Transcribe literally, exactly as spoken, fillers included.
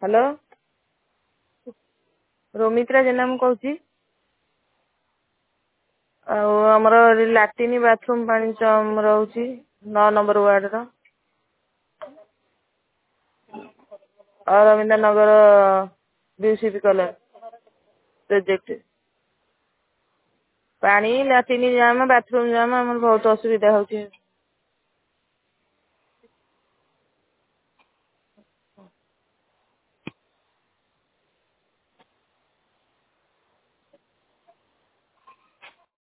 hello रोमित्रा जेना मु कहूँ आमर लाट्रिन बाथरूम पानी रोचे नौ नंबर वार्ड रो Arvind Nagar BCP colony project पानी लाट्रिन जाम बाथरूम जाम आम बहुत असुविधा होती